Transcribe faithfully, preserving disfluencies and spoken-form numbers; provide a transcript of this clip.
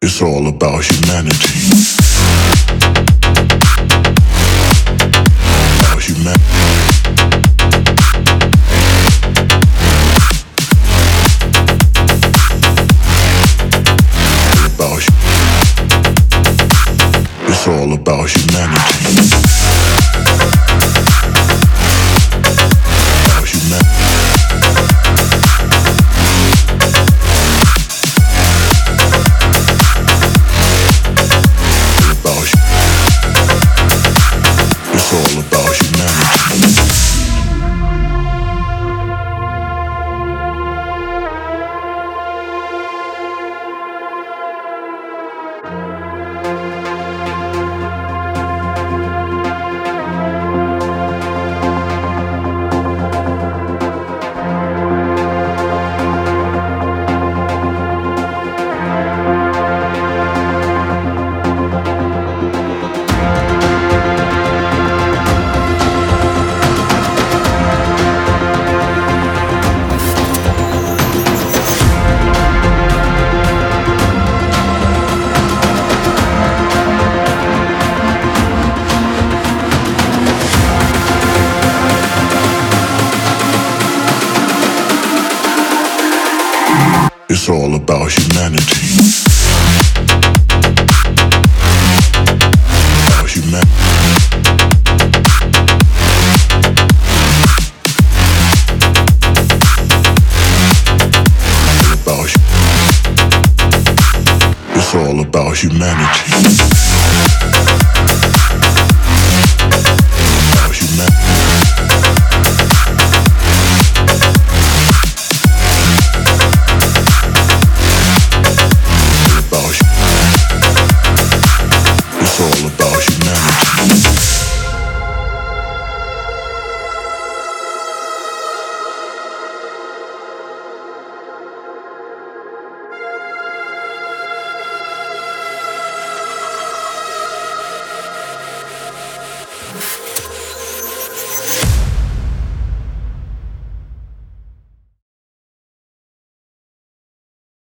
It's all about humanity. About humanity. It's all about humanity. About humanity. It's all about humanity. It's all about humanity. About humanity. About hu- It's all about humanity. About humanity. It's all about